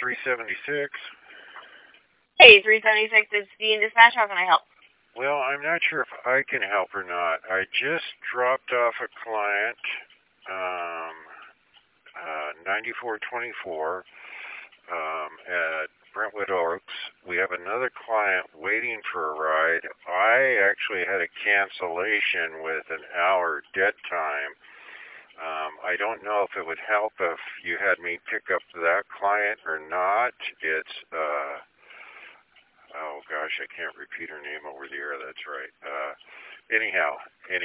376. Hey, 376, it's the dispatch. How can I help? Well, I'm not sure if I can help or not. I just dropped off a client, 9424, at Brentwood Oaks. We have another client waiting for a ride. I actually had a cancellation with an hour dead time. I don't know if it would help if you had me pick up that client or not. It's, oh gosh, I can't repeat her name over the air, that's right. Anyhow,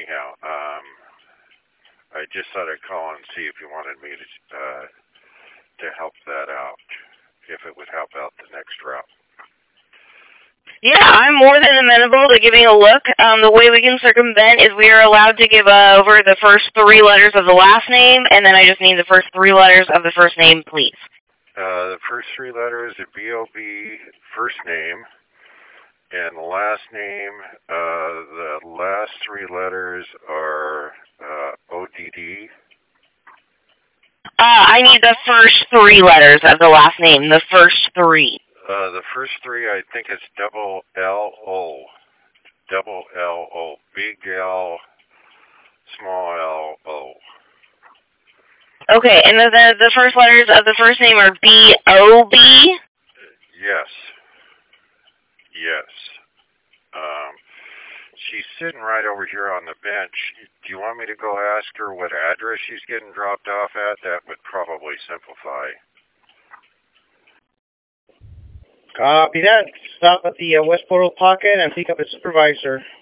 I just thought I'd call and see if you wanted me to help that out, if it would help out the next route. Yeah, I'm more than amenable to giving a look. The way we can circumvent is we are allowed to give over the first 3 letters of the last name, and then I just need the first 3 letters of the first name, please. The first 3 letters are B-O-B, first name, and the last name, the last 3 letters are O-D-D. I need the first 3 letters of the last name, the first 3. The first 3, I think it's double L-O. Double L-O. Big L, small L-O. Okay, and the first letters of the first name are B-O-B? Yes. She's sitting right over here on the bench. Do you want me to go ask her what address she's getting dropped off at? That would probably simplify. Copy that. Stop at the West Portal Pocket and pick up a supervisor.